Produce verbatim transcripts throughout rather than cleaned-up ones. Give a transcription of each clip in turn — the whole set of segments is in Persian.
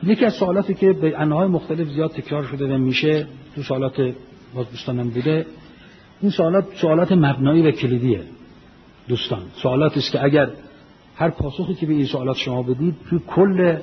یکی از سوالاتی که به انواع مختلف زیاد تکرار شده و میشه تو سوالات باز دوستانم بوده، این سوالات سوالات مبنایی و کلیدیه دوستان. سوالاتی است که اگر هر پاسخی که به این سوالات شما بدید تو کل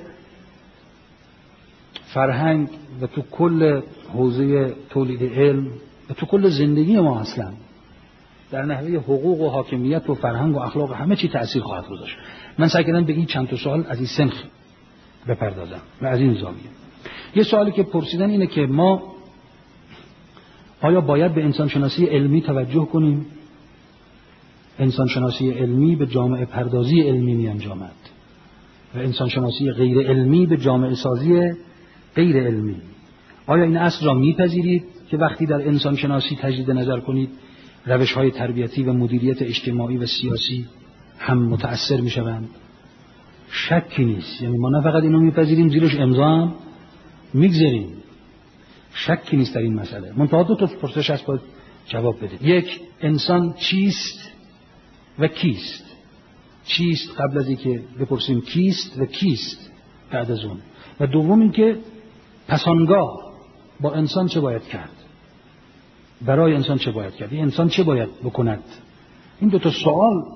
فرهنگ و تو کل حوزه تولید علم و تو کل زندگی ما اصلا در نحوه حقوق و حاکمیت و فرهنگ و اخلاق و همه چی تأثیر خواهد گذاشت. من سعی کردم به این چند تا سوال از این سنخ بپردازم و از این زاویه. یه سوالی که پرسیدن اینه که ما آیا باید به انسانشناسی علمی توجه کنیم؟ انسانشناسی علمی به جامعه پردازی علمی می انجامد و انسانشناسی غیر علمی به جامعه سازی غیر علمی. آیا این اصل را میپذیرید که وقتی در انسانشناسی تجدید نظر کنید روش‌های تربیتی و مدیریت اجتماعی و سیاسی هم متأثر میشوند؟ شکی نیست. یعنی ما نه فقط اینو میپذیریم زیرش امضا هم میگذاریم. شکی نیست در این مسئله. منتها دو تا پرسش هست باید جواب بدید. یک، انسان چیست و کیست؟ چیست قبل از اینکه بپرسیم کیست و کیست بعد از اون. و دوم اینکه پس آنگاه با انسان چه باید کرد؟ برای انسان چه باید کرد؟ این انسان چه باید بکند؟ این دو تا سوال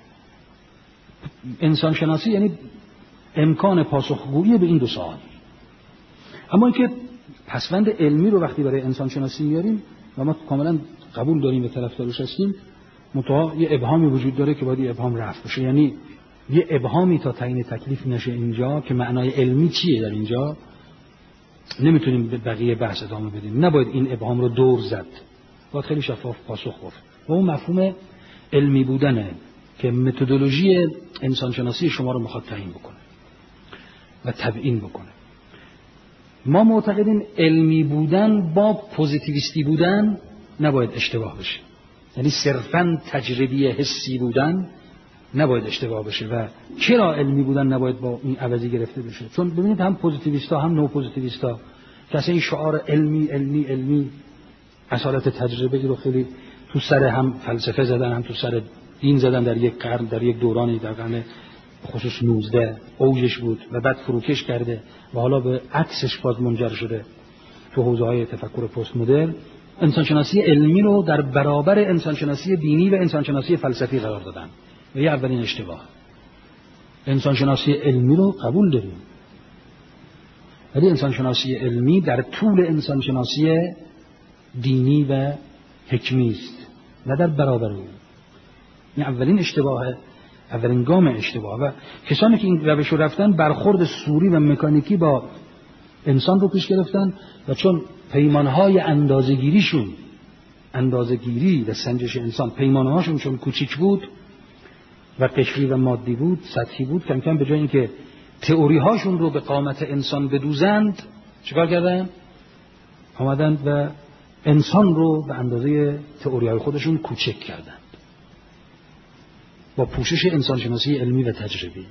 انسان شناسی یعنی امکان پاسخگویی به این دو سوال. اما اینکه پسوند علمی رو وقتی برای انسان شناسی میاریم و ما کاملا قبول داریم و طرفدارش هستیم، منتها یه ابهامی وجود داره که باید یه ابهام رفع بشه. یعنی یه ابهامی تا تعیین تکلیف نشه اینجا که معنای علمی چیه در اینجا نمیتونیم به بقیه بحث ادامه بدیم. نباید این ابهام رو دور زد، باید خیلی شفاف پاسخ گفت و اون مفهوم علمی بودنه که متدولوژی انسانشناسی شما رو میخواد تعیین بکنه و تبیین بکنه. ما معتقدیم علمی بودن با پوزیتیویستی بودن نباید اشتباه بشه. یعنی صرفاً تجربی حسی بودن نباید اشتباه بشه. و چرا علمی بودن نباید با این عوضی گرفته بشه؟ چون ببینید هم پوزیتیویستا هم نو پوزیتیویستا که اصلا این شعار علمی علمی علمی اصالت تجربه رو خیلی تو سر هم فلسفه زدن، هم تو سر دین زدن در یک قرن، در یک دورانی در قرن خصوص نوزده اوجش بود و بعد فروکش کرده و حالا به عکسش باز منجر شده تو حوزه‌های تفکر پست مدرن. انسانشناسی علمی رو در برابر انسانشناسی دینی و انسانشناسی فلسفی قرار دادن و یه اولین اشتباه. انسانشناسی علمی رو قبول داریم ولی انسانشناسی علمی در طول انسانشناسی دینی و حکمی است نه در برابر اون. این اولین اشتباهه، اولین گام اشتباه. و کسانی که این روش رو رفتن برخورد سوری و مکانیکی با انسان رو پیش گرفتن و چون پیمانهای اندازه‌گیریشون اندازه‌گیری و سنجش انسان پیمانهاشون چون کوچیک بود و قشری و مادی بود، سطحی بود، کم کم به جای اینکه تئوری هاشون رو به قامت انسان بدوزند چیکار کردن؟ آمدن و انسان رو به اندازه تئوری های خودشون کوچک کردند با پوشش انسانشناسی علمی و تجربی.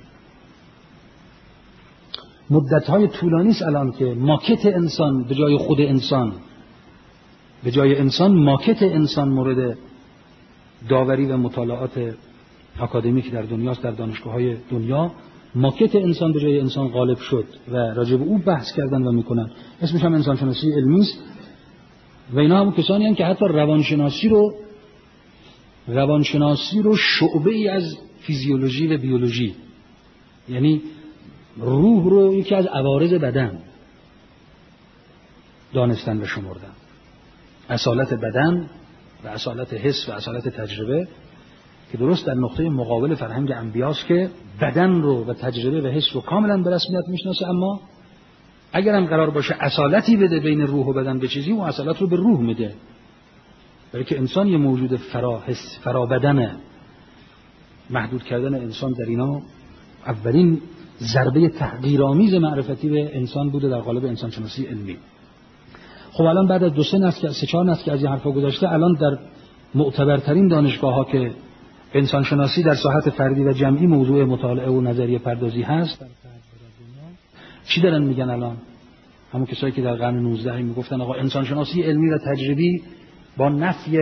مدت‌های طولانی است الان که ماکت انسان به جای خود انسان به جای انسان ماکت انسان مورد داوری و مطالعات اکادمیک در دنیاست. در دانشگاه‌های دنیا ماکت انسان به جای انسان غالب شد و راجع به اون بحث کردن و میکنن. اسمش هم انسانشناسی علمی است و اینا هم کسانی هستند که حتی روانشناسی رو روانشناسی رو شعبه ای از فیزیولوژی و بیولوژی، یعنی روح رو یکی از عوارض بدن دانستن و شمردن. اصالت بدن و اصالت حس و اصالت تجربه که درست در نقطه مقابل فرهنگ انبیاست که بدن رو و تجربه و حس رو کاملا به رسمیت میشناسه، اما اگرم قرار باشه اصالتی بده بین روح و بدن به چیزی، اون اصالت رو به روح میده. برای که انسان یه موجود فرا حس فرا بدنه. محدود کردن انسان در اینا اولین ضربه تحقیرآمیز معرفتی به انسان بوده در قالب انسانشناسی علمی. خب الان بعد از دو سه نسل سه چهار نسل که از این حرفا گذشته، الان در معتبرترین دانشگاه‌ها که انسانشناسی در ساحت فردی و جمعی موضوع مطالعه و نظریه پردازی هست، چی دارن میگن الان؟ همون کسایی که در قرن نوزده میگفتن آقا انسانشناسی علمی و تجربی با نفی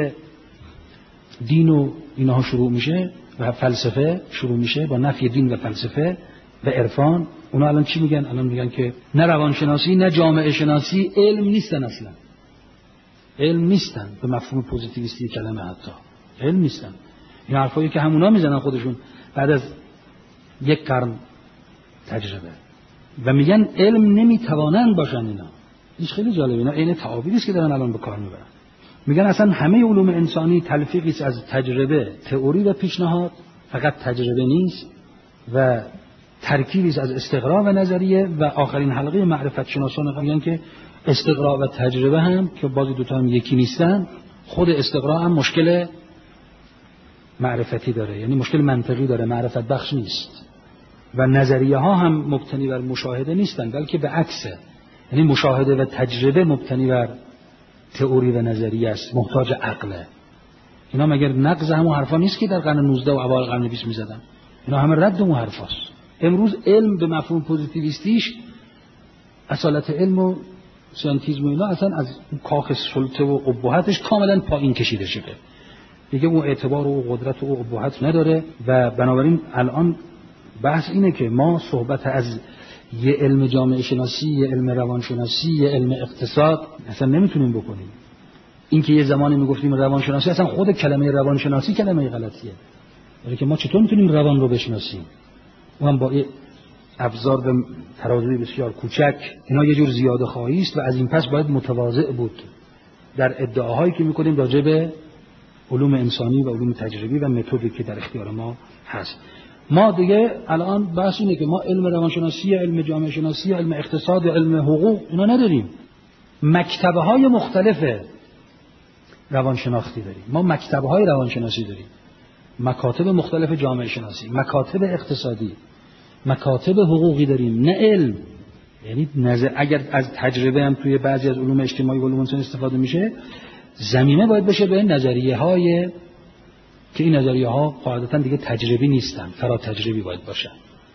دین و اینها شروع میشه و فلسفه شروع میشه، با نفی دین و فلسفه به عرفان، اونا الان چی میگن؟ الان میگن که نه روانشناسی نه جامعه شناسی علم نیستن، اصلا علم نیستن به مفهوم پوزیتیویستی کلمه، حتی علم نیستن. این حرفایی که همونا میزنن خودشون بعد از یک قرن تجربه و میگن علم نمیتوانند باشن. اینا این خیلی جالبه، اینا عین تعابیری است که دارن الان به کار میبرن. میگن اصلا همه علوم انسانی تلفیقی است از تجربه، تئوری و پیشنهاد، فقط تجربه نیست، و ترکیبی است از استقرا و نظریه. و آخرین حلقه معرفت شناسان میگن که استقرا و تجربه هم که بازی دوتا هم یکی نیستن، خود استقرا هم مشکل معرفتی داره، یعنی مشکل منطقی داره، معرفت بخش نیست. و نظریه ها هم مبتنی بر مشاهده نیستن، بلکه به عکسه، یعنی مشاهده و تجربه مبتنی بر تئوری و نظریه است، محتاج عقله. اینا مگر نقض همون حرفا نیست که در قرن نوزدهم و اوایل قرن بیستم میزدن؟ اینا همه رد اون حرفاست. امروز علم به مفهوم پوزیتیویستیش، اصالت علم و ساینتیسم و اینا اصلا از کاخ سلطه و ابهتش کاملا پایین کشیده شده. دیگه اون اعتبار و قدرت و ابهت نداره. و بنابراین الان بحث اینه که ما صحبت از یه علم جامعه شناسی، یه علم روانشناسی، یه علم اقتصاد اصلا نمیتونیم بکنیم. این که یه زمانی میگفتیم روانشناسی، اصلا خود کلمه روانشناسی کلمه غلطیه. ولی که ما چطور میتونیم روان رو بشناسیم؟ اون با ابزار به ترازوی بسیار کوچک. اینا یه جور زیاده خواهی است و از این پس باید متواضع بود در ادعاهایی که میکنیم راجع به علوم انسانی و علوم تجربی و متدی که در اختیار ما هست. ما دیگه الان بحث اینه که ما علم روانشناسی، علم جامعه شناسی، علم اقتصاد، علم حقوق اینا نداریم. مکتبه های مختلف روانشناختی داریم. ما مکتبه های روانشناسی داریم، مکاتب مختلف جامعه شناسی، مکاتب اقتصادی، مکاتب حقوقی داریم، نه علم. یعنی نظر اگر از تجربه هم توی بعضی از علوم اجتماعی و علوم انسانی استفاده میشه، زمینه باید بشه به نظریه های که این نظریه ها قاعدتا دیگه تجربی نیستن، فرا تجربی باید باشن.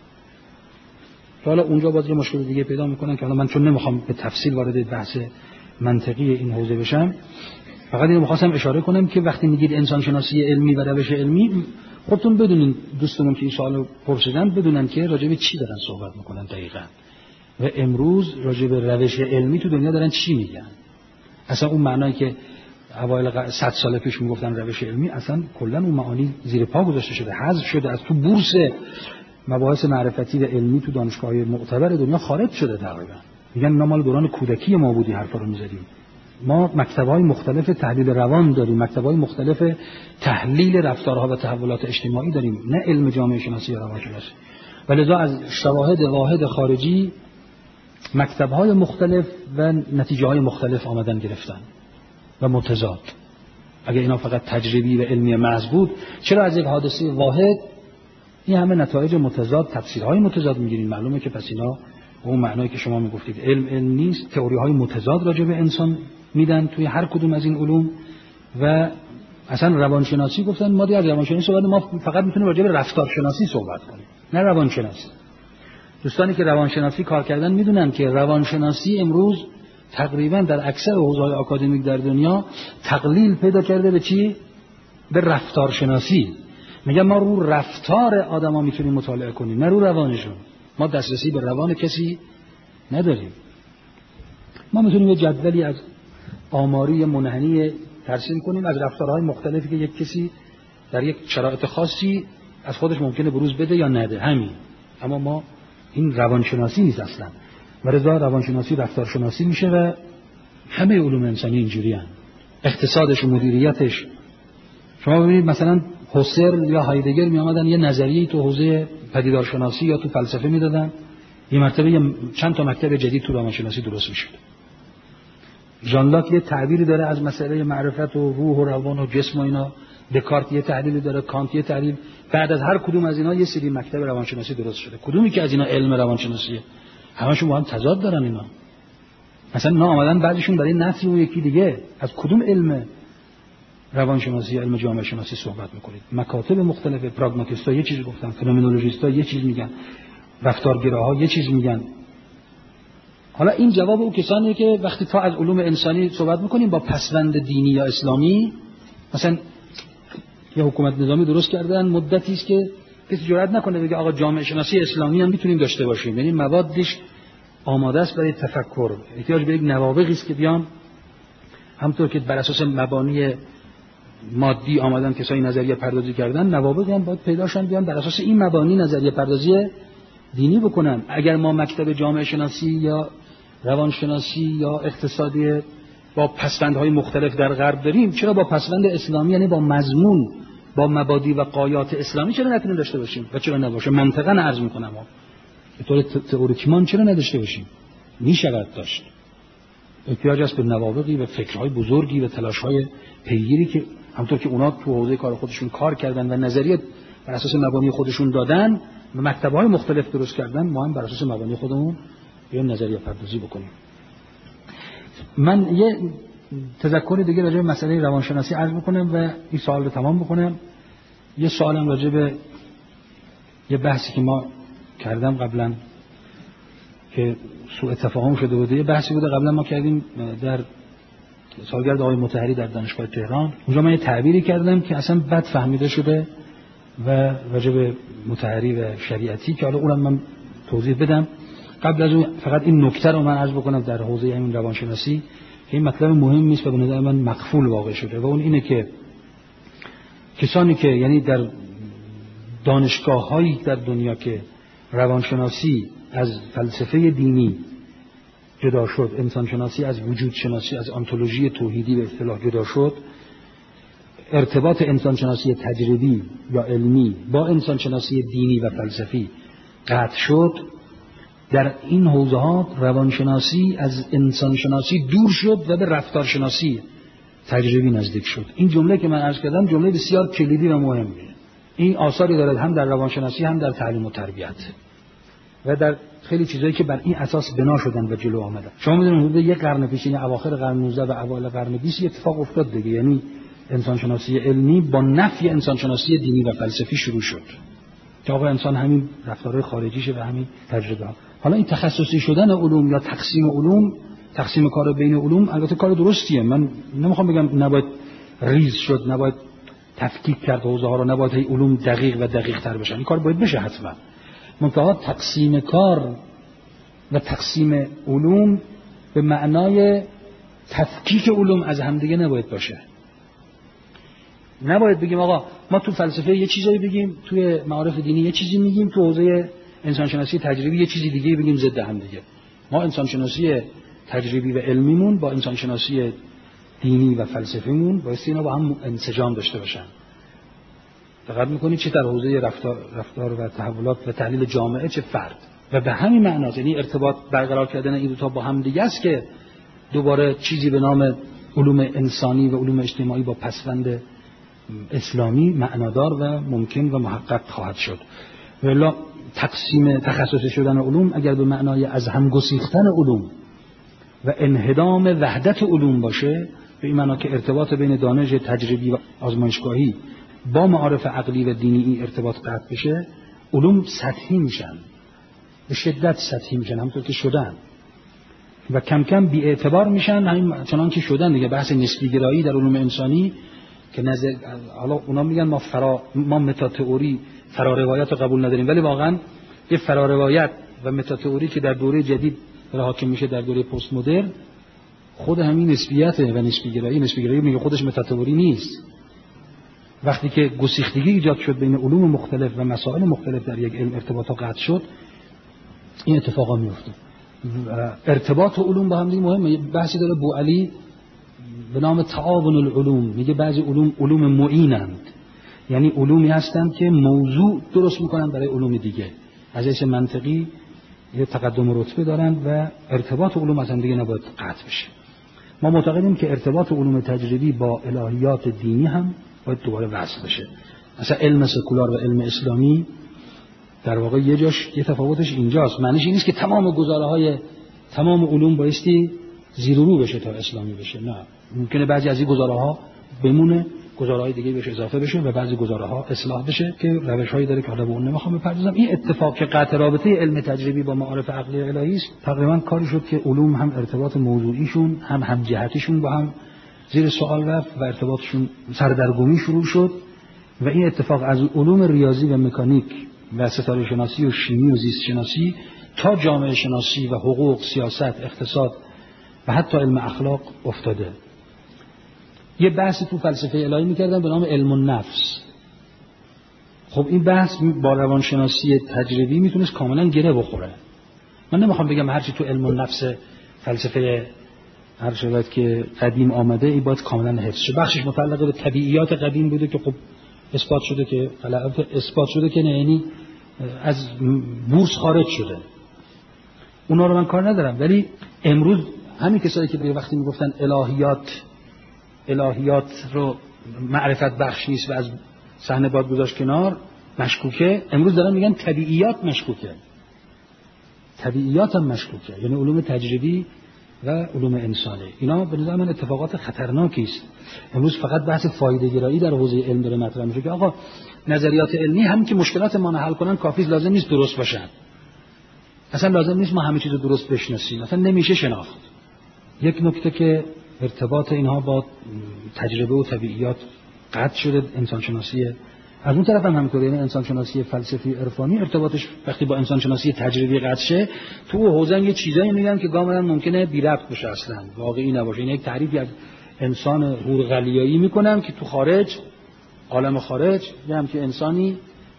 حالا اونجا باز یه مشکل دیگه پیدا میکنن که حالا من چون نمیخوام به تفصیل وارد بحث منطقی این حوزه بشم، فقط اینو میخواستم اشاره کنم که وقتی میگید انسان شناسی علمی و روش علمی، خودتون بدونین، دوستانم که این سوالو پرسیدن بدونن که راجع به چی دارن صحبت میکنن دقیقاً. و امروز راجع به روش علمی تو دنیا دارن چی میگن. اصلا اون معنایی که اوایل صد سال پیش میگفتن روش علمی، اصلا کلا اون معانی زیر پا گذاشته شده، حذف شده از تو بورس مباحث معرفتی و علمی تو دانشگاه‌های معتبر دنیا خارج شده تقریبا. میگن اینا مال دوران کودکی ما بودی حرفا رو می‌زدیم. ما مکتب‌های مختلف تحلیل روان داریم، مکتب‌های مختلف تحلیل رفتارها و تحولات اجتماعی داریم، نه علم جامعه شناسی یا روانشناسی. ولذا از شواهد واحد خارجی مکتب‌های مختلف و نتیجه‌های مختلف آمدن گرفتن و متضاد. اگه اینا فقط تجربی و علمی محض بود، چرا از یک حادثه واحد این همه نتایج متضاد، تفسیرهای متضاد می‌گیریم؟ معلومه که پس اینا اون معنایی که شما میگفتید علم علم نیست، تئوری‌های متضاد راجع به انسان میدن توی هر کدوم از این علوم. و اصلا روانشناسی گفتن ما دیگه از روانشناسی صحبت، ما فقط میتونیم راجع به رفتارشناسی صحبت کنیم، نه روانشناسی. دوستانی که روانشناسی کار کردن میدونن که روانشناسی امروز تقریبا در اکثر حوزه‌های آکادمیک در دنیا تقلیل پیدا کرده به چی؟ به رفتارشناسی. میگن ما رو رفتار آدما میتونیم مطالعه کنیم، نه رو روانشون. ما دسترسی به روان کسی نداریم. ما میتونیم یه جدولی از آماری منحنی ترسیم کنیم از رفتارهای مختلفی که یک کسی در یک شرایط خاصی از خودش ممکنه بروز بده یا نده، همین. اما ما این روانشناسی نیست اصلا. و رضا روانشناسی رفتارشناسی میشه و همه علوم انسانی اینجوری هستند. اقتصادش و مدیریتش. شما ببینید مثلا هوسرل یا هایدگر می آمدن یه نظریه‌ای تو حوزه پدیدارشناسی یا تو فلسفه میدادن، یه مرتبه یه چند تا مکتب جدید تو روانشناسی درست میشد. ژان لاک یه تعبیری داره از مسئله معرفت و روح و روان و جسم و اینا، دکارت یه تحلیلی داره، کانت یه تحلیل. بعد از هر کدوم از اینا یه سری مکتب روانشناسی درست شده. کدومی که از اینا علم روانشناسیه؟ همشون با هم تضاد دارن اینا. مثلا اینا آمدن بعضیشون برای نفی و یکی دیگه. از کدوم علم روانشناسی علم جامعه شناسی صحبت میکنید؟ مکاتب مختلف، پراگماتیست‌ها یه چیز گفتن، فنومنولوژیست‌ها یه چیز میگن، رفتارگراها یه چیز میگن. حالا این جواب اون کسانیه که وقتی تا از علوم انسانی صحبت میکنیم با پسوند دینی یا اسلامی، مثلا یه حکومت نظامی درست کردن مدتی است که کسی جرئت نکنه بگه آقا جامعه شناسی اسلامی هم میتونیم داشته باشیم، یعنی موادش آماده است برای تفکر، احتیاج به یک نوابغی است که بیان همونطور که بر اساس مبانی مادی آمدن کسایی نظریه پردازی کردن، نوابغ هم باید پیداشن بیان بر اساس این مبانی نظریه پردازی دینی بکنن. اگر ما مکتب جامعه شناسی یا روانشناسی یا اقتصادی با پسوندهای مختلف در غرب داریم، چرا با پسوند اسلامی یعنی با مضمون با مبادی و غایات اسلامی چرا نتونیم داشته باشیم و چرا نباشه؟ منطقاً عرض میکنم ها به طور تئوریکمان چرا نداشته باشیم؟ میشود داشت. احتیاج است به نوابغی و فکرهای بزرگی و تلاشهای پیگیری که همونطور که اونا تو حوزه کار خودشون کار کردن و نظریه بر اساس مبانی خودشون دادن و مکتب‌های مختلف درست کردن، ما هم بر اساس مبانی خودمون یه نظریه پردازی بکنیم. من یه تذکر دیگه راجع به مسئله روانشناسی عرض بکنم و این سوال رو تمام بکنم. یه سوالم راجع به یه بحثی که ما کردم قبلا که سوء تفاهم شده بوده، یه بحثی بوده قبلا ما کردیم در سالگرد آقای مطهری در دانشگاه تهران. اونجا من یه تعبیری کردم که اصلا بد فهمیده شده و راجع به مطهری و شریعتی که حالا اونم من توضیح بدم. قبل از اون فقط این نکته رو من عرض بکنم در حوزه همین روانشناسی که این مطلب مهم نیست و به نظر من مقفول واقع شده و اون اینه که کسانی که یعنی در دانشگاه‌هایی در دنیا که روانشناسی از فلسفه دینی جدا شد، انسانشناسی از وجود شناسی از آنتولوژی توحیدی به اصطلاح جدا شد، ارتباط انسانشناسی تجربی یا علمی با انسانشناسی دینی و فلسفی قطع شد، در این حوزه ها روانشناسی از انسانشناسی دور شد و به رفتارشناسی تجربی نزدیک شد. این جمله که من عرض کردم جمله بسیار کلیدی و مهمه. این آثاری دارد هم در روانشناسی هم در تعلیم و تربیت و در خیلی چیزایی که بر این اساس بنا شدن و جلو آمدن. شما می‌دونید حدود یک قرن پیش، یعنی اواخر قرن نوزده و اوایل قرن بیست اتفاق افتاد دیگه، یعنی انسانشناسی علمی با نفی انسانشناسی دینی و فلسفی شروع شد که آقا انسان همین رفتارهای خارجیشه و همین تجربه ها. حالا این تخصصی شدن علوم یا تقسیم علوم، تقسیم کار بین علوم البته کار درستیه، من نمیخوام بگم نباید ریز شد، نباید تفکیک کرد حوزه ها رو، نباید هی علوم دقیق و دقیق تر بشن، این کار باید بشه حتما. منتها تقسیم کار و تقسیم علوم به معنای تفکیک علوم از همدیگه نباید باشه. نباید بگیم آقا ما تو فلسفه یه چیزایی بگیم، توی معارف دینی یه چیزی میگیم، تو حوزه انسانشناسی تجربی یه چیزی دیگه بگیم ضد هم دیگه. ما انسانشناسی تجربی و علمیمون با انسانشناسی دینی و فلسفیمون باید اینا با هم انسجام داشته باشن. دقت می‌کنید چه در حوزه رفتار رفتار و تحولات و تحلیل جامعه چه فرد و به همین معنا، یعنی ارتباط برقرار کردن این دو تا با هم دیگه است که دوباره چیزی به نام علوم انسانی و علوم اجتماعی با پسوند اسلامی معنادار و ممکن و محقق خواهد شد. ولی تقسیم تخصصی شدن علوم اگر به معنای از هم گسیختن علوم و انهدام وحدت علوم باشه، به این معنا که ارتباط بین دانش تجربی و آزمایشگاهی با معارف عقلی و دینی این ارتباط قطع بشه، علوم سطحی میشن، به شدت سطحی میشن همونطور که شدن و کم کم بی اعتبار میشن، همین چنان که شدن دیگه. بحث نسبی گرایی در علوم انسانی که نظر حالا اونا میگن ما فرا ما متا تئوری فرا روایت رو قبول نداریم، ولی واقعا یه فرا روایت و متا تئوری که در دوره جدید حاکم میشه در دوره پست مدرن خود همین نسبیته و نسبی گرایی. نسبی گرایی میگه خودش متا تئوری نیست. وقتی که گسیختگی ایجاد شد بین علوم مختلف و مسائل مختلف در یک علم، ارتباطات قطع شد، این اتفاقا میفته. ارتباط علوم با هم دیگه مهمه. بحثی داره بوعلی به نام تعاون العلوم، میگه بعضی علوم علوم معینند، یعنی علومی هستند که موضوع درست میکنن برای علوم دیگه، از حیث منطقی یه تقدم و رتبه دارن و ارتباط علوم از هم دیگه نباید قطع بشه. ما معتقدیم که ارتباط علوم تجربی با الهیات دینی هم باید دوباره وصل بشه. مثلا علم سکولار و علم اسلامی در واقع یه جاش یه تفاوتش اینجاست. معنیش این نیست که تمام گزاره‌های تمام علوم بایستی زیر و رو بشه تا اسلامی بشه، نه. ممکنه بعضی از این گزاره‌ها بمونه، گزاره‌های دیگه بهش اضافه بشه و بعضی گزاره‌ها اصلاح بشه که روش‌هایی داره که حالا به اون نمیخوام بپردازم. این اتفاق که قطع رابطه علم تجربی با معارف عقلی الهی است، تقریبا کاری شد که علوم هم ارتباط موضوعیشون هم همجهتیشون با هم زیر سوال رفت و ارتباطشون سردرگمی شروع شد و این اتفاق از علوم ریاضی و مکانیک و ستاره شناسی و شیمی و زیست شناسی تا جامعه شناسی و حقوق، سیاست، اقتصاد و حتی علم اخلاق افتاده. یه بحثی تو فلسفه الهی میکردن به نام علم النفس. خب این بحث با روانشناسی تجربی میتونست کاملا گره بخوره. من نمیخوام بگم هرچی تو علم النفس فلسفه هر شود که قدیم آمده این باید کاملا حفظ شه. بخشش متعلق به طبیعیات قدیم بوده که خب اثبات شده که غلط اثبات شده که نه، یعنی از بورس خارج شده. اونا رو من کار ندارم، ولی امروز همین کسایی که به وقتی میگفتن الهیات الهیات رو معرفت بخش نیست و از صحنه باید گذاشت کنار، مشکوکه، امروز دارن میگن طبیعیات مشکوکه. طبیعیات هم مشکوکه، یعنی علوم تجربی و علوم انسانی. اینا به نظر من اتفاقات خطرناکی است. امروز فقط بحث فایده گرایی در حوزه علم داره مطرح میشه که آقا نظریات علمی هم که مشکلات ما رو حل کنن کافی لازم نیست درست باشن. اصلا لازم نیست ما همه چیز رو درست بشناسیم. اصلا نمیشه شناخت. یک نکته که ارتباط اینها با تجربه و طبیعیات قطع شده انسان شناسیه. از اون طرف هم همینطوره، یعنی انسان شناسی فلسفی عرفانی ارتباطش وقتی با انسان شناسی تجربی قطع شه، تو حوزه یه چیزایی میگن که کاملا ممکنه بی ربط باشه، اصلا واقعی نباشه. این یک تعریفی از انسان هورغلیایی میکنن که تو خارج، عالم خارج، یه هم که انسانی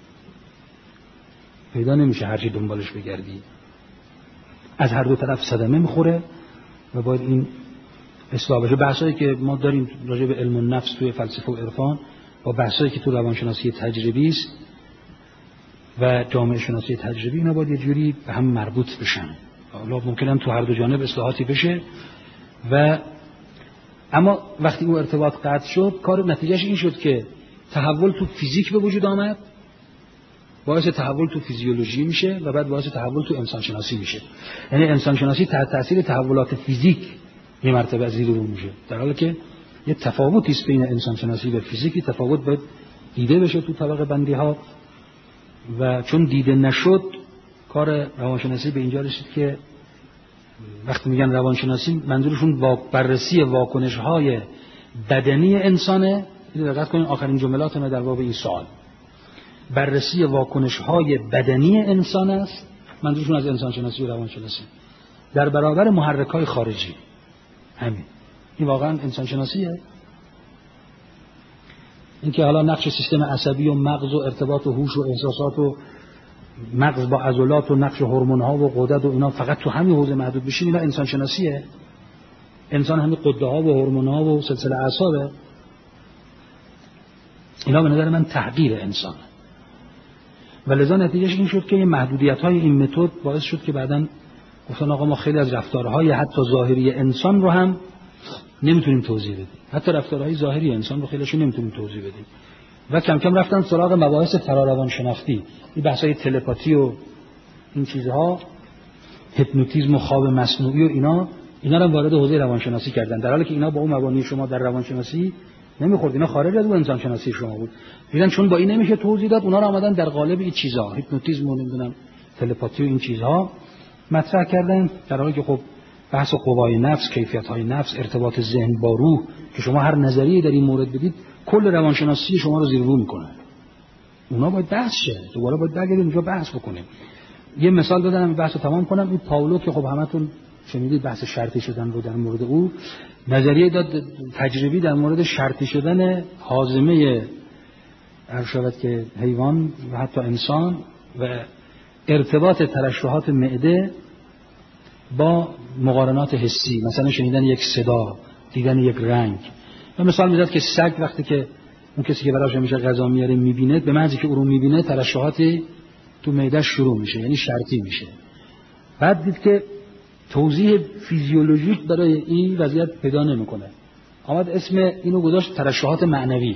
پیدا نمیشه هرچی دنبالش بگردی. از هر دو طرف صدمه میخوره و باید این اصلاح بشه. بحثایی که ما داریم راجع به علم النفس توی فلسفه و عرفان با بحثایی که تو روانشناسی تجربی است و جامعه شناسی تجربی، اینا باید یه جوری به هم مربوط بشن. حالا ممکنه تو هر دو جانب اصلاحاتی بشه و اما وقتی اون ارتباط قطع شد، کار نتیجهش این شد که تحول تو فیزیک به وجود آمد، باعث تحول تو فیزیولوژی میشه و بعد باعث تحول تو انسان شناسی میشه. یعنی انسان شناسی تحت تاثیر تحولات فیزیک یه مرتبه از زیر رو میشه، در حالی که یه تفاوتی است بین انسان شناسی و فیزیکی. تفاوت باید دیده بشه تو طبقه بندی ها و چون دیده نشد کار روانشناسی به اینجا رسید که وقتی میگن روانشناسی منظورشون با بررسی واکنش های بدنی انسانه. دقت کنین آخرین جملات ما در باب این سوال، بررسی واکنش های بدنی انسان است منظورشون از انسان شناسی و روانشناسی، در برابر محرک های خارجی. همین این واقعا انسان شناسیه. اینکه حالا نقش سیستم عصبی و مغز و ارتباط و هوش و احساسات و مغز با عضلات و نقش هورمون ها و غدد و اینا فقط تو همین حوزه محدود بشین، اینا انسان شناسیه. انسان همین غده ها و هورمون ها و سلسله اعصابه. اینا به نظر من تحقیر انسان و لذا نتیجهش این شد که این محدودیت های این متد باعث شد که بعداً گفتن آقا ما خیلی از رفتارهای حتی ظاهری انسان رو هم نمیتونیم توضیح بدیم، حتی رفتارهای ظاهری انسان رو خیلیشو نمیتونیم توضیح بدیم و کم کم رفتن سراغ مباحث فراروان شناختی، این بحث‌های تلپاتی و این چیزها، هیپنوتیزم و خواب مصنوعی و اینا اینا رو وارد حوزه روانشناسی کردن، در حالی که اینا با اون مبانی شما در روانشناسی نمیخورد، اینا خارج از اون انسان شناسی شما بود. دیدن چون با این نمیشه توضیح داد، اونا رو آمدن در قالب این چیزها، هیپنوتیزم و نمیدونم تلپاتی و این چیزها مطرح کردن، در حالی که خب بحث قوای نفس، کیفیت‌های نفس، ارتباط ذهن با روح که شما هر نظریه در این مورد بدید کل روانشناسی شما رو زیر رو میکنه. اونا باید بحث شه، دوباره باید برگردیم اونجا بحث بکنیم. یه مثال دادم بحثو تمام کنم. این پاولو که خب همتون شنیدید بحث شرطی شدن رو در مورد او نظریه داد تجربی در مورد شرطی شدن هاضمه هر شود که حیوان و حتی انسان و ارتباط ترشحات معده با مقارنات حسی، مثلا شنیدن یک صدا، دیدن یک رنگ. و مثال میزد که سگ وقتی که اون کسی که براش همیشه غذا میاره میبینه، به محضی که او رو میبینه ترشحاتی تو معده شروع میشه، یعنی شرطی میشه. بعد دید که توضیح فیزیولوژیک برای این وضعیت پیدا نمیکنه، آمد اسم اینو گذاشت ترشحات معنوی.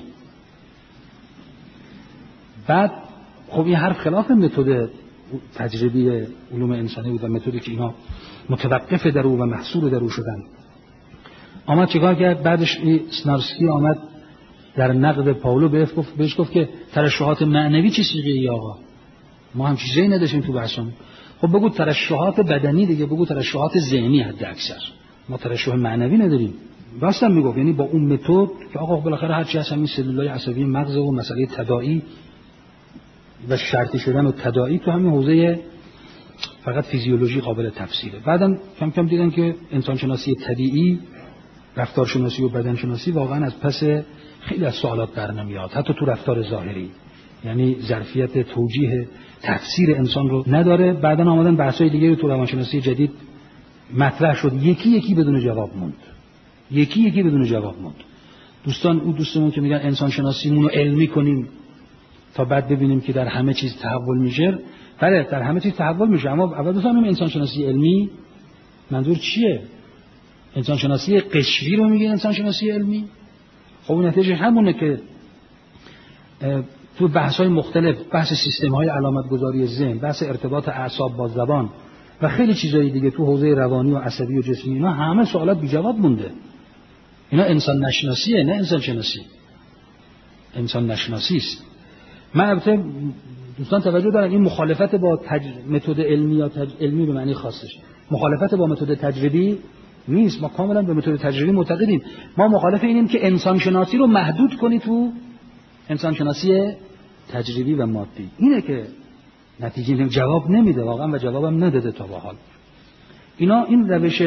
بعد خب این حرف خلاف متد تجربی علوم انسانی بود و متدی که اینا متوقف در او و محصول در او شدن. آمد چیکار کرد؟ بعدش سنارسکی آمد در نقد پاولو بهش گفت بهش گفت که ترشحات معنوی چه چیزیه ای آقا؟ ما هم چیزی نداشتیم تو بحثمون. خب بگو ترشحات بدنی دیگه، بگو ترشحات ذهنی حد اکثر. ما ترشح معنوی نداریم. راستم میگفت، یعنی با اون متد که آقا بالاخره هر چی هست همین سلولای عصبی مغز و مسئله تداعی و شرطی شدن و تداعی تو همین حوزه فقط فیزیولوژی قابل تفسیره. بعدم کم کم دیدن که انسان شناسی طبیعی، رفتار شناسی و بدن شناسی واقعا از پس خیلی از سوالات برنمیاد، حتی تو رفتار ظاهری، یعنی ظرفیت توجیه تفسیر انسان رو نداره. بعدن آمدن بحث‌های دیگه رو تو روانشناسی جدید مطرح شد، یکی یکی بدون جواب موند، یکی یکی بدون جواب موند. دوستان اون دوستمون که میگن انسان شناسیمون رو علمی کنیم تا بعد ببینیم که در همه چیز تحول میشه، بله در همه چیز تحول میشه، اما اول بفهمیم انسان شناسی علمی منظور چیه. انسان شناسی قشری رو میگه انسان شناسی علمی؟ خب نتیجه همونه که تو بحث‌های مختلف، بحث سیستم‌های علامت‌گذاری ذهن، بحث ارتباط اعصاب با زبان و خیلی چیزای دیگه تو حوزه روانی و عصبی و جسمی، اینا همه سوالات بی جواب مونده. اینا انسان نشناسیه، نه انسان شناسی. انسان نشناسی است. من البته دوستان توجه دارن این مخالفت با تج... متد علمی یا تج... علمی به معنی خاصش، مخالفت با متد تجربی نیست. ما کاملا به متد تجربی معتقدیم. ما مخالف اینیم که انسان شناسی رو محدود کنی تو انسان شناسی تجربی و مادی. اینه که نتیجه جواب نمیده واقعا و جوابم نداده تا به حال. اینا این روش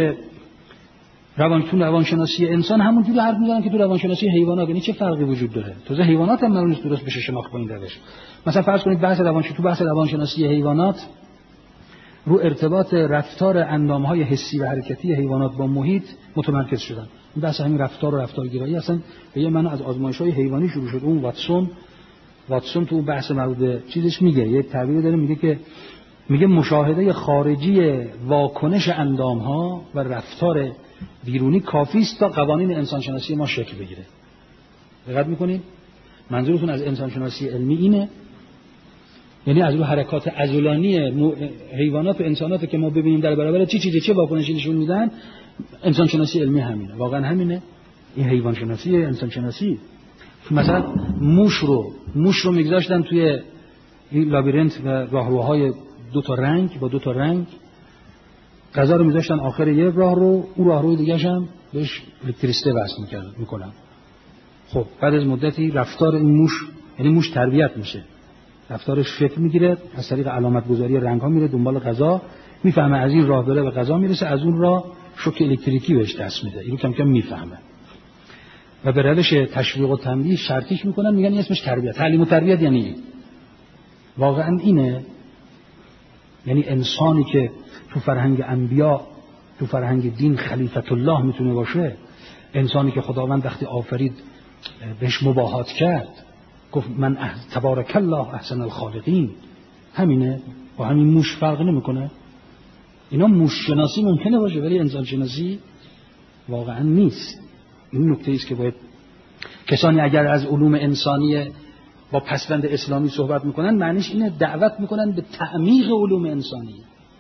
روانشون روانشناسی انسان همونجوری حرف میزنن که تو روانشناسی حیوانات، یعنی چه فرقی وجود داره؟ تازه حیوانات هم معلوم نیست درست بشه شناخت با این روش. مثلا فرض کنید بحث روانشناسی تو بحث روانشناسی حیوانات رو ارتباط رفتار اندامهای حسی و حرکتی حیوانات با محیط متمرکز شدن. این بحث همین رفتار و رفتارگرایی اصلا به یه معنی از آزمایش‌های حیوانی شروع شد. اون واتسون واتسون تو بحث مربوط به چیزش میگه، یه تعبیری داره، میگه که میگه مشاهده خارجی واکنش اندام‌ها و رفتار بیرونی کافی است تا قوانین انسانشناسی ما شکل بگیره. دقت می‌کنید؟ منظورتون از انسانشناسی علمی اینه؟ یعنی از رو حرکات عضلانی حیوانات و انسانات که ما ببینیم در برابر چه چیزی چه واکنشی نشون میدن، انسانشناسی علمی همینه. واقعا همینه. این حیوان شناسی، انسان شناسی. مثلا موش رو موش رو میگذاشتن توی این لابیرنت و راهروهای دو تا رنگ با دو تا رنگ، غذا رو میذاشتن آخر یک راه رو، اون راهروی دیگه‌ش هم بهش الکتریسته وصل میکنن. خب بعد از مدتی رفتار این موش، یعنی موش تربیت میشه، رفتارش شکل میگیره، از طریق علامت گذاری رنگ ها میره دنبال غذا، میفهمه از این راه بره به غذا میرسه، از اون راه شوک الکتریکی بهش دست میده، اینو کم کم میفهمه و به روش تشویق و تنبیه شرطیش میکنن، میگن این اسمش تربیت. تعلیم و تربیت یعنی این. واقعا اینه. یعنی انسانی که تو فرهنگ انبیا، تو فرهنگ دین خلیفت الله میتونه باشه، انسانی که خداوند وقتی آفرید بهش مباهات کرد، گفت من تبارک الله احسن الخالقین، همینه. با همین موش فرق نمیکنه. اینا موش شناسی ممکنه باشه ولی انسان شناسی واقعا نیست. این نکته است که باید کسانی اگر از علوم انسانی با پسوند اسلامی صحبت میکنن، معنیش اینه دعوت میکنن به تعمیق علوم انسانی،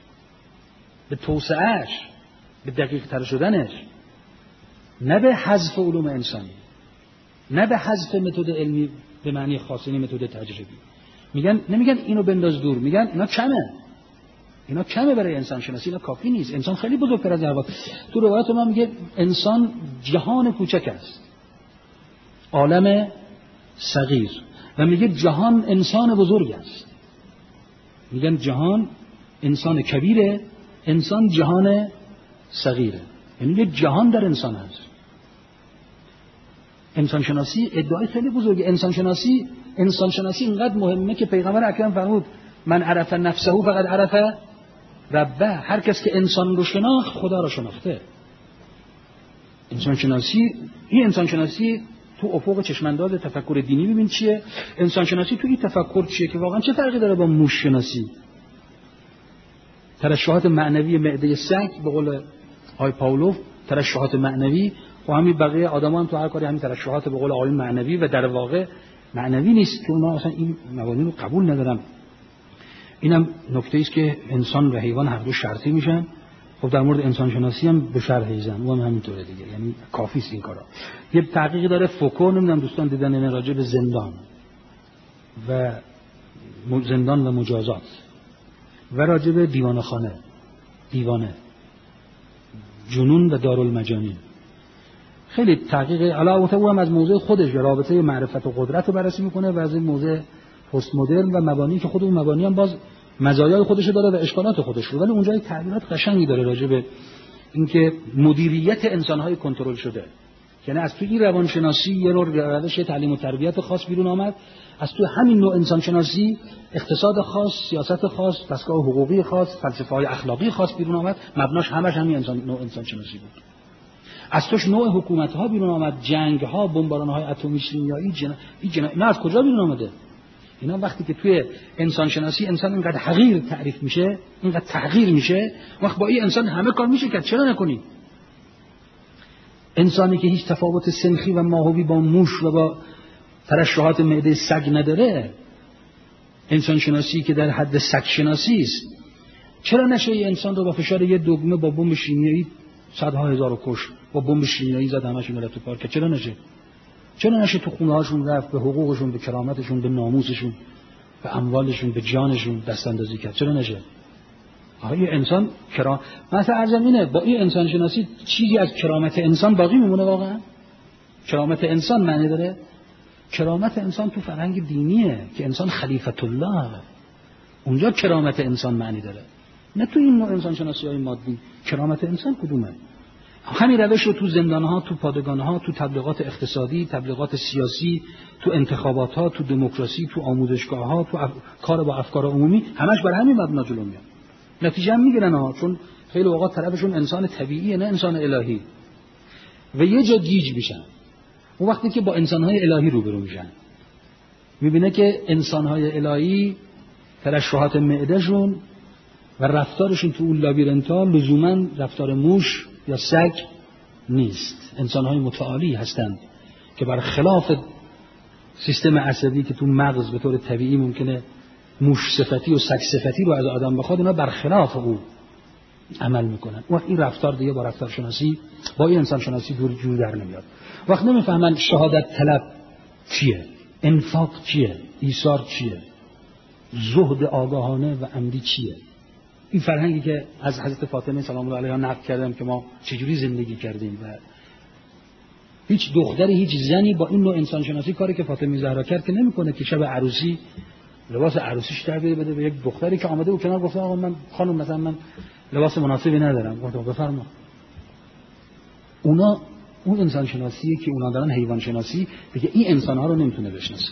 به توسعهش، به دقیق تر شدنش، نه به حذف علوم انسانی، نه به حذف متد علمی به معنی خاص، یعنی متد تجربی. میگن نمیگن اینو بنداز دور، میگن اینا کمه، اینا کمه برای انسان شناسی، اینا کافی نیست. انسان خیلی بزرگتر از حیوانات. تو روایت ما میگه انسان جهان کوچک است، عالم صغیر، و میگه جهان انسان بزرگ است. میگن جهان انسان کبیره، انسان جهان صغیره، یعنی یه جهان در انسان هست. انسان شناسی ادعای خیلی بزرگه. انسان شناسی انسان شناسی اینقدر مهمه که پیغمبر اکرم فرمود من عرف نفسه فقد عرف ربه. هر کس که انسان رو شناخت خدا رو شناخته. انسان شناسی، این انسان شناسی تو افق چشمانداز تفکر دینی ببین چیه، انسان شناسی تو این تفکر چیه که واقعا چه فرقی داره با موش شناسی. ترشحات معنوی معده سگ به قول آقای پاولوف، ترشحات معنوی، و همین بقیه آدمان تو هر کاری همین ترشحات به قول آقای معنوی، و در واقع معنوی نیست که اونا اصلا این مبانی رو قبول ندارن. اینم نکته است که انسان و حیوان هر دو شرطی میشن. خب در مورد انسان شناسی هم به شرح ایزن، اون هم همینطوره دیگه، یعنی کافی است این کارا. یه تحقیقی داره فوکو، نمیدونم دوستان دیدن، این راجع به زندان و زندان و مجازات و راجع به دیوانه خانه، دیوانه، جنون و دارالمجانین. خیلی تحقیق علاوه او هم از موضوع خودش رابطه معرفت و قدرت رو بررسی میکنه و از این موضوع پست مدرن و مبانی که خود اون مبانی هم باز مزایای خودش داره و اشکالات خودش رو، ولی اونجا یک تعبیرات قشنگی داره راجع به اینکه مدیریت انسان‌های کنترل شده. یعنی از تو این روانشناسی یه روش تعلیم و تربیت خاص بیرون آمد، از تو همین نوع انسانشناسی اقتصاد خاص، سیاست خاص، دستگاه حقوقی خاص، فلسفه‌های اخلاقی خاص بیرون آمد، مبناش همش همین انسان نوع انسانشناسی بود. از توش نوع حکومت‌ها بیرون آمد، جنگ‌ها، بمباران‌های اتمی، شیمیایی، جنا... این جنا... اینا از کجا بیرون آمده؟ اینا وقتی که توی انسانشناسی انسان اینقدر حقیر تعریف میشه، اینقدر تحقیر میشه، وقت با این انسان همه کار میشه که چرا نکنی؟ انسانی که هیچ تفاوت سنخی و ماهوی با موش و با ترشحات معده سگ نداره، انسان شناسی که در حد سگ شناسی است، چرا نشه این انسان رو با فشار یه دگمه با بمب شیمیایی صدها هزار رو کش، با بمب شیمیایی زد همشون رو تو پارک؟ چرا نشه؟ چرا نشه تو خونه هاشون رفت، به حقوقشون، به کرامتشون، به ناموسشون، به اموالشون، به جانشون دست اندازی کرد؟ چرا نشه؟ آیا انسان کرام مثلا ارزم اینه با این انسان شناسی چیزی از کرامت انسان باقی میمونه؟ واقعا کرامت انسان معنی داره؟ کرامت انسان تو فرهنگ دینیه که انسان خلیفت الله، اونجا کرامت انسان معنی داره، نه تو این نوع انسان شناسی های مادی. کرامت انسان کدومه؟ همین روش رو تو زندانها، تو پادگانها، تو تبلیغات اقتصادی، تبلیغات سیاسی، تو انتخاباتها، تو دموکراسی، تو آموزشگاهها، تو اف... کار با افکار عمومی، همش بر همین مبنا جلو میاد. نتیجه هم میگیرن ها، چون خیلی اوقات طرفشون انسان طبیعیه نه انسان الهی، و یه جا گیج میشن. اون وقتی که با انسانهای الهی روبرو میشن میبینه که انسانهای الهی ترشحات معدهشون و رفتارشون تو اون لابیرنتا لزوما رفتار موش یا سگ نیست. انسانهای متعالی هستند که بر خلاف سیستم عصبی که تو مغز به طور طبیعی ممکنه موش صفتی و سگ صفتی رو از آدم بخواد، اونا برخلاف او عمل میکنن. وقت این رفتار دیگه با رفتار شناسی، با این انسان شناسی دور جور در نمیاد. وقت نمیفهمن شهادت طلب چیه، انفاق چیه، ایثار چیه، زهد آگاهانه و عمدی چیه. این فرهنگی که از حضرت فاطمه سلام الله علیها نقل کردم که ما چجوری زندگی کردیم و هیچ دختری، هیچ زنی با این نوع انسان شناسی کاری که فاطمه زهرا کرد که نمیکنه که شب عروسی لباس عروسیش تغییر بده به یک دختری که آمده و کنار گفته آقا من خانم مثلا من لباس مناسبی ندارم. گفتم بفرما. اونا اون انسان شناسیه که اونا دارن حیوان شناسی، دیگه این انسان‌ها رو نمیتونه بشناسه.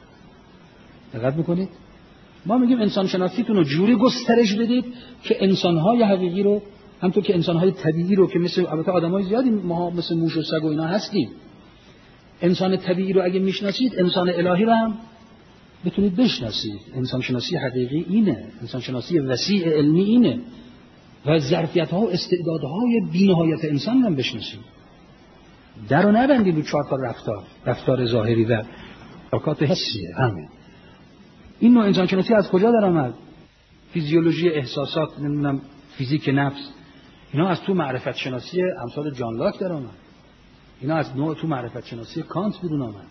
دقت میکنید؟ ما میگیم انسان شناسیتون رو جوری گسترش بدید که انسان‌های حقیقی رو، همونطور که انسان‌های طبیعی رو که مثل البته آدمای زیادی ما مثل موش و سگ و اینا هستیم، انسان طبیعی رو اگه میشناسید انسان الهی رو هم بتونید بشناسید. انسان شناسی حقیقی اینه، انسان شناسی وسیع علمی اینه و ظرفیت‌ها و استعدادهای بی‌نهایت انسان هم بشناسید. در رو نبندید رو چهار تا رفتار، رفتار ظاهری و حرکات حسیه. همین این نوع انسان شناسی از کجا در آمد؟ فیزیولوژی احساسات، نمیدونم فیزیک نفس، اینا از تو معرفت شناسی امثال جان لاک در آمد. اینا از نوع تو معرفت شناسی کانت بیرون آمد.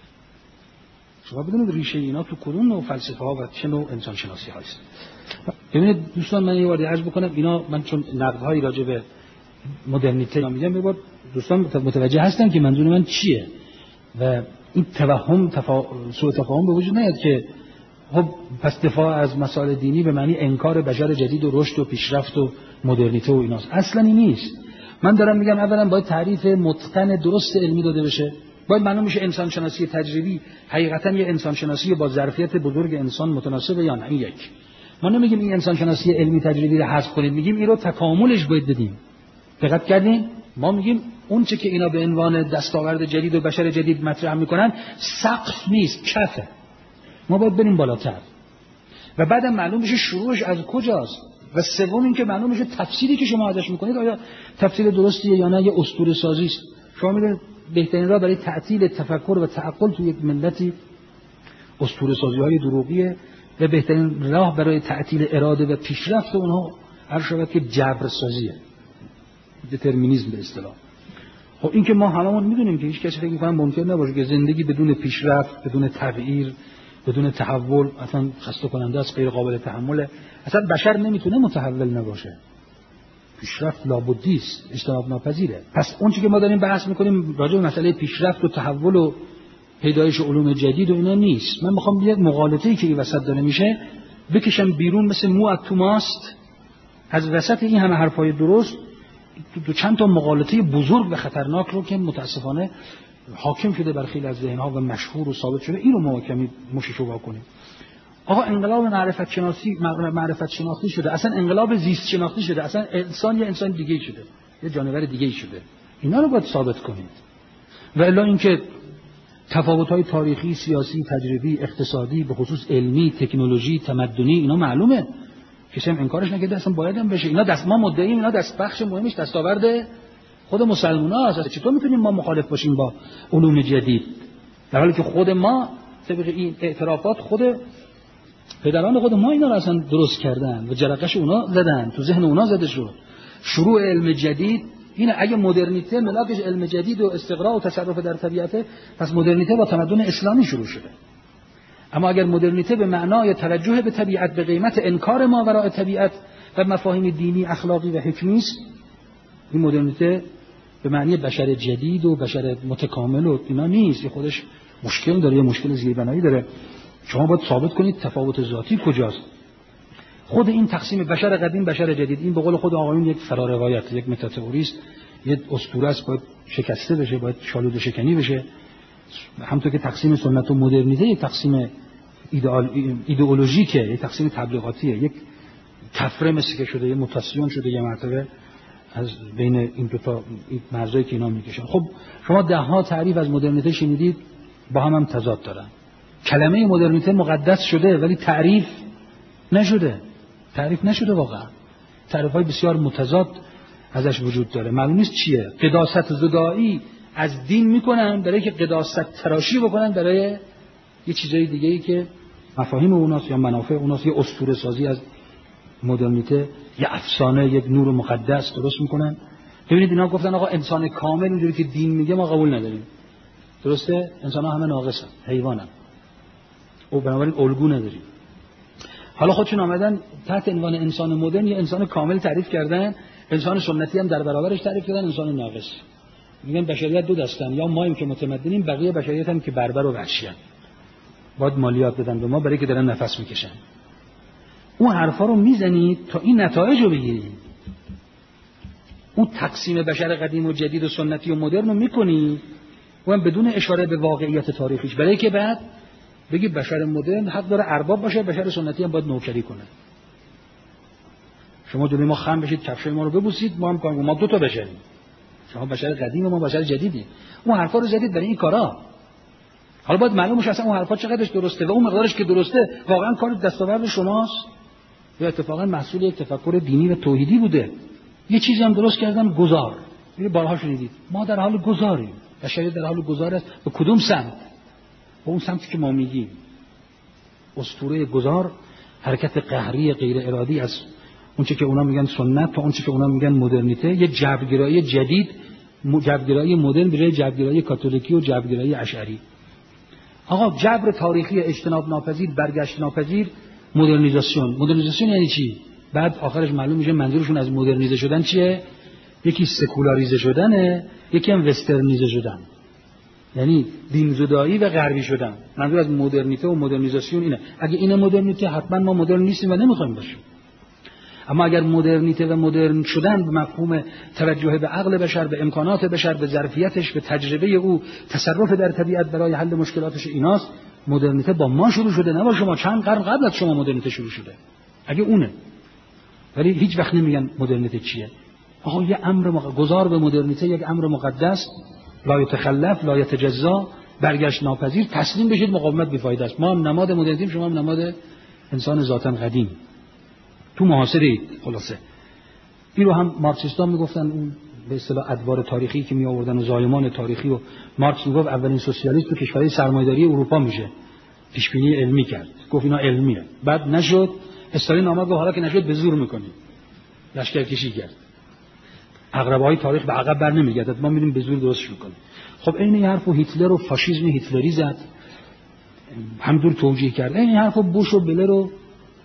شما بدونید ریشه اینا تو کدوم نوع فلسفه ها و چه نوع انسان شناسی هاست. ببینید دوستان، من یه بار عرض بکنم، اینا من چون نقدهایی راجع به مدرنیته میگم، یه بار دوستان متوجه هستن که منظور من چیه و این توهم تفا... سوء تفاهم به وجود نیاد که خب پس دفاع از مسائل دینی به معنی انکار بشر جدید و رشد و پیشرفت و مدرنیته و ایناست. اصلا این نیست. من دارم میگم اولا باید تعریف متقن درست علمی داده بشه. باید معلوم بشه انسان شناسی تجربی حقیقتا یه انسان شناسی با ظرفیت بزرگ انسان متناسبه یا نه. این یک. ما نمیگیم این انسان شناسی علمی تجربی رو حذف کنید، میگیم این رو تکاملش باید بدیم. دقت کردین؟ ما میگیم اون چه که اینا به عنوان دستاورد جدید و بشر جدید مطرح میکنن سقف نیست، کفه. ما باید بریم بالاتر و بعدم معلوم بشه شروعش از کجاست و سوم این که معلوم بشه تفسیری که شما ازش میکنید آیا تفسیر درستیه یا نه، یه اسطوره سازی است. شما میگید بهترین راه برای تعطیل تفکر و تعقل تو یک ملتی اسطوره سازی های دروغیه و بهترین راه برای تعطیل اراده و پیشرفت اونها هر شود که جبر سازیه، دترمینیسم به اصطلاح. خب این که ما هممون میدونیم که هیچ کسی فکر می‌کنه ممکن نباشه که زندگی بدون پیشرفت، بدون تغییر، بدون تحول اصلا خسته کننده است، غیر قابل تحمله. اصلا بشر نمیتونه متحول نباشه. پیشرفت لابدی است، اجتناب ناپذیره. پس اون چیزی که ما داریم بحث میکنیم راجع به مسئله پیشرفت و تحول و پیدایش علوم جدید و اینا نیست. من میخوام یک مغالطه‌ای که این وسط داره میشه بکشم بیرون مثل مو از تو ماست، از وسط این همه حرفای درست دو چند تا مغالطه بزرگ و خطرناک رو که متاسفانه حاکم شده بر خیلی از ذهن‌ها و مشهور و ثابت شده، این رو ما کمی مششو واکنیم. آقا انقلاب معرفت شناسی معرفت شناختی شده، اصلا انقلاب زیست شناختی شده، اصلا انسان یه انسان دیگه‌ای شده، یه جانور دیگه‌ای شده. اینا رو باید ثابت کنید. و الا اینکه تفاوت‌های تاریخی، سیاسی، تجربی، اقتصادی، به خصوص علمی، تکنولوژی، تمدنی اینا معلومه. کسی هم انکارش نکرده، اصلا باید هم بشه. اینا دست ما مدعییم، اینا دست بخش مهمش دستاورد خود مسلمان‌ها هست. چطور میتونیم ما مخالف باشیم با علوم جدید؟ در حالی که خود ما طبق این اعترافات خود پدران خود ما اینا رو اصلا درست کردن و جرقش اونا زدن، تو ذهن اونا زده شد. شروع علم جدید این اگه مدرنیته ملاکش علم جدید و استقراء و تصرف در طبیعته، پس مدرنیته با تمدن اسلامی شروع شده. اما اگر مدرنیته به معنای توجه به طبیعت به قیمت انکار ما وراء طبیعت و مفاهیم دینی، اخلاقی و حکمی است، این مدرنیته به معنی بشر جدید و بشر متکامل و اینا نیست. خودش مشکل داره، یه مشکل زیربنایی داره. شما باید ثابت کنید تفاوت ذاتی کجاست. خود این تقسیم بشر قدیم بشر جدید، این به قول خود آقایون یک فراروایت، یک متاتئوریست، یک اسطوره است، باید شکسته بشه، باید شالوده شکنی بشه. همونطور که تقسیم سنت و مدرنیته یک تقسیم ایدئال ایدئولوژیکه، یک تقسیم تبلیغاتیه، یک طفره مثل که شده، یک موتاسیون شده یه مرتبه از بین این دو تا مرزایی که اینا میکشن. خب شما ده ها تعریف از مدرنیته شنیدید، با هم هم تضاد دارن. کلمه مدرنیته مقدس شده ولی تعریف نشده. تعریف نشده واقعا. تعریف‌های بسیار متضاد ازش وجود داره. معلوم نیست چیه. قداست زدایی از دین میکنن برای که قداست تراشی بکنن برای یه چیزای دیگه‌ای که مفاهیم اوناست یا منافع اوناست. یه اسطوره سازی از مدرنیته، یه افسانه، یک نور مقدس درست میکنن. ببینید اینا گفتن آقا انسان کامل اینجوری که دین میگه ما قبول نداریم. درسته؟ انسان‌ها همه ناقصن، حیوانن. او بنابراین الگو نداریم. حالا خودشون آمدن تحت عنوان انسان مدرن یه انسان کامل تعریف کردن، انسان سنتی هم در برابرش تعریف کردن انسان ناقص. میگن بشریت دو دستن، یا ماییم که متمدنیم، بقیه بشریت هم که بربر و وحشیان. باید مالیات بدن به ما برای که دارن نفس میکشن. اون حرفا رو میزنید تا این نتایج رو بگیرید. اون تقسیم بشر قدیم و جدید و سنتی و مدرن رو میکنی و هم بدون اشاره به واقعیت تاریخیش، برای که بعد بگی بشر مدرن حق داره ارباب باشه، بشر سنتی هم باید نوکری کنه. شما جلوی ما خم بشید، کفشای ما رو ببوسید، ما هم کنیم ما دو تا بشریم. شما بشر قدیم و ما بشر جدیدی. اون حرفا رو زدید برای این کارا. حالا باید معلوم بشه اصلا اون حرفا چقدرش درسته و اون مقدارش که درسته واقعا کار دستاورد شماست یا اتفاقا محصول یک تفکر دینی و توحیدی بوده. یه چیزی هم درست کردن گذار. میگه بارها شنیدید ما در حال گذاریم. بشریت در حال گذار است. به کدوم سمت؟ به اون سمتی که ما میگیم. اسطوره گذار، حرکت قهری غیر ارادی از اون چه که اونا میگن سنت تا اون چه که اونا میگن مدرنیته، یه جبرگرایی جدید، جبرگرایی مدرن به جای جبرگرایی کاتولیکی و جبرگرایی اشعری. آقا جبر تاریخی اجتناب ناپذیر، برگشت ناپذیر، مدرنیزاسیون. مدرنیزاسیون یعنی چی؟ بعد آخرش معلوم میشه منظورشون از مدرنیزه شدن چیه؟ یکی سکولاریزه شدنه، یکی هم وسترنیزه شدن. یعنی دین زدایی و غربی شدن. منظور از مدرنیته و مدرنیزاسیون اینه. اگه این مدرنیته حتما ما مدرن نیستیم و نمیخوایم باشیم. اما اگر مدرنیته و مدرن شدن به مفهوم توجه به عقل بشر، به امکانات بشر، به ظرفیتش، به تجربه او، تصرف در طبیعت برای حل مشکلاتش، ایناست. مدرنیته با ما شروع شده، نه با شما. چند قرن قبل از شما مدرنیته شروع شده. اگه اونه. ولی هیچ وقت نمیگن مدرنیته چیه. آقا یه امر مق... گذار به مدرنیته یک امر مقدس، لا یتخلف، لا یتجزا، برگشت ناپذیر. تسلیم بشید مقاومت بیفایده است. ما هم نماد مدرنیتیم، شما هم نماد انسان ذاتاً قدیم. تو محاصره خلاصه. این رو هم مارکسیستان میگفتن، اون به اصطلاح ادوار تاریخی که می آوردن و زایمان تاریخی، و مارکس میگفت اولین سوسیالیست تو کشورهای سرمایه‌داری اروپا میشه. پیش بینی علمی کرد. گفت اینا علمیه. بعد نشد. استالین آمد گفت حالا که نشد به زور میکنیم. لشکرکشی کرد. عقربه‌های تاریخ به عقب بر نمیگردد، ما میریم به زور درستش میکنیم. خب این این حرفو هیتلر و فاشیسم هیتلری زد. همینطور توجیه کرد. این حرفو بوش و بلر و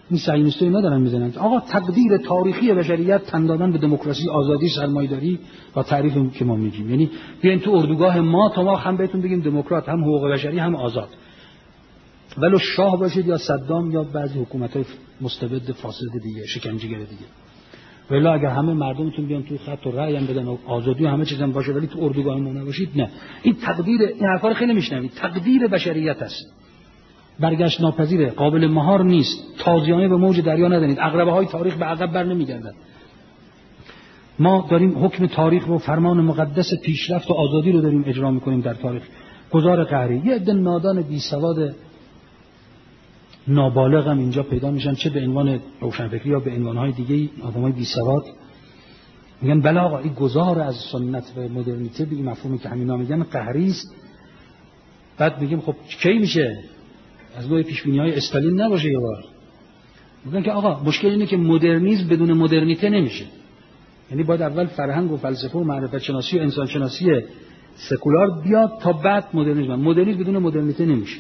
این صهیونیست‌ها ندارن میزنن آقا تقدیر تاریخی بشریت تن دادن به دموکراسی، آزادی، سرمایه‌داری و تعریفی که ما میگیم. یعنی بیاین تو اردوگاه ما تا ما هم بهتون بگیم دموکرات، هم حقوق بشری، هم آزاد. ولو شاه باشید یا صدام یا بعضی حکومت‌های مستبد فاسد دیگه، شکنجهگر دیگه. ولی اگر همه مردمتون بیان تو خط و رأی هم بدن و آزادی و همه چیزام باشه ولی تو اردوگاه ما نباشید، نه. این تقدیر، این حرفا رو خیلی میشنوید، تقدیر بشریت است. برگشت ناپذیره، قابل مهار نیست. تازیانه به موج دریا ندانید. عقربه‌های تاریخ به عقب بر نمیگردن. ما داریم حکم تاریخ رو، فرمان مقدس پیشرفت و آزادی رو داریم اجرا میکنیم در تاریخ. گذار قهری. یه عده نادان بی سواد نابالغ هم اینجا پیدا میشن، چه به عنوان روشنفکری یا به عنوانهای دیگه، آدمای بی سواد میگن بله آقا این گذار از سنت و مدرنیته به این مفهومی که همینا میگن قهری است. بعد میگیم خب کی میشه؟ از نوع پیشبینی‌های استالین نباشه یه بار. میگن که آقا مشکل اینه که مدرنیسم بدون مدرنیته نمیشه. یعنی باید اول فرهنگ و فلسفه و معرفت شناسی و انسان شناسی سکولار بیاد تا بعد مدرنیسم. مدرنیسم بدون مدرنیته نمیشه.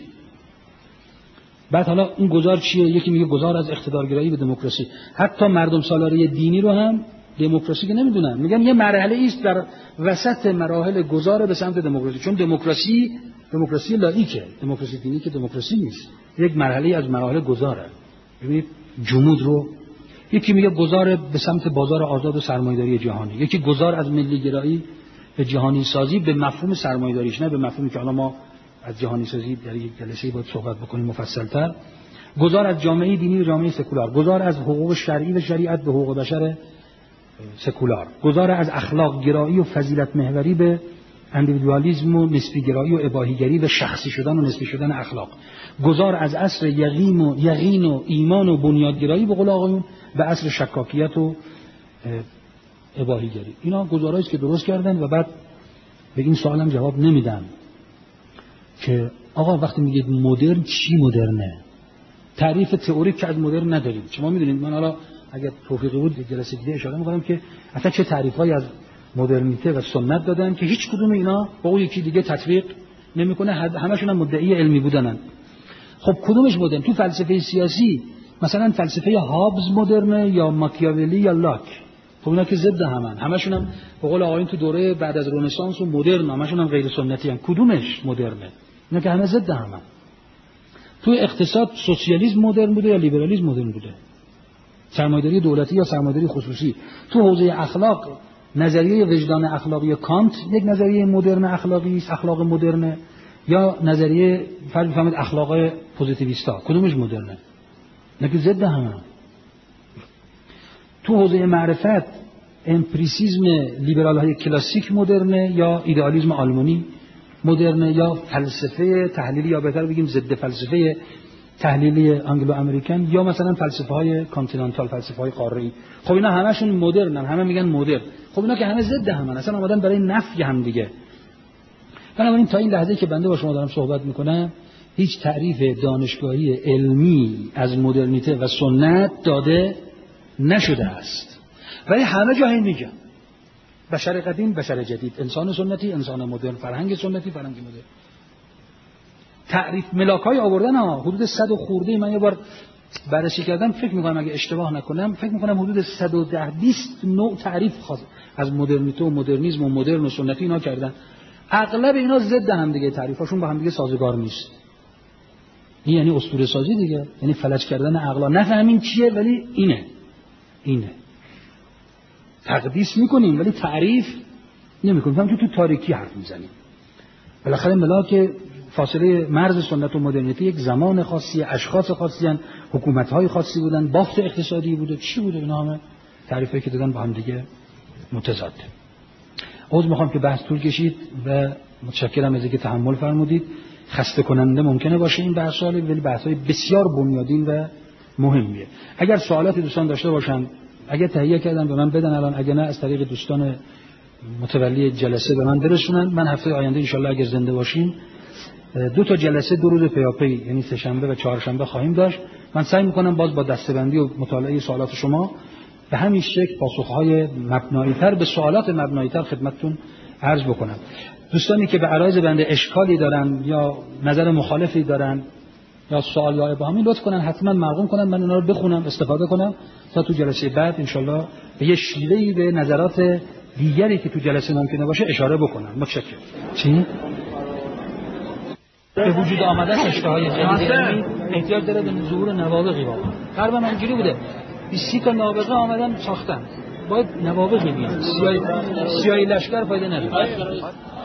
بعد حالا این گذار چیه؟ یکی میگه گذار از اقتدارگرایی به دموکراسی. حتی مردم سالاری دینی رو هم دموکراسی که نمیدونن، میگن یه مرحله است در وسط مراحل گذار به سمت دموکراسی. چون دموکراسی دموکراسی لاییکه، دموکراسی دینی که دموکراسی نیست، یک مرحله از مراحل گذاره. ببینید جمود رو یکی میگه گذار به سمت بازار آزاد و سرمایه‌داری جهانی، یکی گذار از ملی گرایی به جهانی سازی به مفهوم سرمایه‌داریش، نه به مفهومی که حالا ما از جهانی سازی در یک جلسه باید صحبت بکنیم مفصل‌تر. گذار از جامعه دینی به جامعه سکولار، گذار از حقوق شرعی و شریعت به حقوق بشر سکولار، گذار از اخلاق گرایی و فضیلت محوری به اندیویدوالیسم و نسبی گرایی و اباحیگری و شخصی شدن و نسبی شدن اخلاق، گذار از عصر یقین و یقین و ایمان و بنیادگرایی به قول آقایون به عصر شکاکیت و اباحیگری. اینا گزارایی است که درست کردن و بعد به این سوالم جواب نمیدن که آقا وقتی میگید مدرن چی مدرنه؟ تعریف تئوریک که از مدرن نداریم. شما میدونید من حالا اگر توفیقی بود جلسه دیگه اشاره می‌کنم که اصلا چه تعریفایی از مدرنیته و سنت دادن که هیچ کدوم اینا با اون یکی دیگه تطبیق نمیکنه، همشون هم مدعی علمی بودنن. خب کدومش مدرن؟ تو فلسفه سیاسی مثلا فلسفه هابز مدرنه یا ماکیاولی یا لاک؟ خب اینا که ضد همن، همشون هم به قول آقایون تو دوره بعد از رنسانس و مدرن، همشون هم غیر سنتی ان. کدومش مدرنه؟ اینا که همه ضد همن. تو اقتصاد سوسیالیسم مدرن بوده یا لیبرالیسم مدرن بوده؟ سرمایه‌داری دولتی یا سرمایه‌داری خصوصی؟ تو حوزه اخلاق نظریه وجدان اخلاقی کانت یک نظریه مدرن اخلاقی است، اخلاق مدرنه، یا نظریه فرض بفهمید اخلاق پوزیتیویستا؟ کدومش مدرنه؟ نگه ضد همه. تو حوزه معرفت امپریسیزم لیبرال های کلاسیک مدرنه یا ایدئالیسم آلمانی مدرنه یا فلسفه تحلیلی یا بهتر بگیم ضد فلسفه تحلیلی انگلو امریکن یا مثلا فلسفه های کانتیننتال، فلسفه های قاره‌ای؟ خب اینا همشون مدرنن، همه میگن مدرن. خب اینا که همه ضد همن، اصلا اومدن برای نفی هم دیگه. بنابراین تا این لحظه که بنده با شما دارم صحبت میکنم هیچ تعریف دانشگاهی علمی از مدرنیته و سنت داده نشده است، ولی همه جا این میگن بشر قدیم، بشر جدید، انسان سنتی، انسان مدرن، فرهنگ سنتی، فرهنگ مدرن. تعریف ملاکای آوردن ها حدود صد و خورده. من یه بار بررسی کردم، فکر میکنم اگه اشتباه نکنم فکر میکنم حدود صد و ده بیست نوع تعریف خاص از مدرنیته و مدرنیسم و مدرن و سنتی اینا کردن. اغلب اینا ضد هم دیگه، تعریفاشون با هم دیگه سازگار نیست. این یعنی اسطوره سازی دیگه، یعنی فلج کردن عقلا. نفهمیم چیه ولی اینه اینه تقدیس میکنیم ولی تعریف نمیکنیم. هم تو تاریکی حرف میزنیم. بالاخره ملاک فاصله مرز سنت و مدرنیته یک زمان خاصی، اشخاص خاصی هستند، حکومت‌های خاصی بودن، بافت اقتصادی بوده، چی بوده، اینا همه تعریفی که دادن با هم دیگه متضاده. عذر میخوام که بحث طول کشید و متشکرم از اینکه تحمل فرمودید. خسته کننده ممکنه باشه این بحث‌ها، ولی بحث‌های بسیار بنیادین و مهمیه. اگر سوالاتی دوستان داشته باشن، اگر تهیه کردن به من بدن الان، اگر نه از طریق دوستان متولی جلسه به من برسونن. من هفته آینده ان شاءالله اگر زنده باشیم دو تا جلسه دو روز پیاپی، یعنی سه شنبه و چهارشنبه خواهیم داشت. من سعی میکنم باز با دسته‌بندی و مطالعه سوالات شما به همین شکل پاسخهای مبنایی‌تر به سوالات مبنایی‌تر خدمتتون عرض بکنم. دوستانی که به عرایض بنده اشکالی دارن یا نظر مخالفی دارن یا سوال یا ابهامی لطف کنن حتما مرقوم کنن، من اونا رو بخونم استفاده کنم تا تو جلسه بعد انشالله به یه شیوهی به نظرات دیگری که تو جلسه ممکنه باشه اشاره بکنم. متشکرم. چی؟ به وجود آمدن اشتهای جدید علمی احتیاج داره به ظهور نوابغی واقعا. غربا اینجوری بوده. بیست تا نابغه آمدن ساختن. باید نوابغی بیان. سیاهی سیاهی لشکر فایده نداره.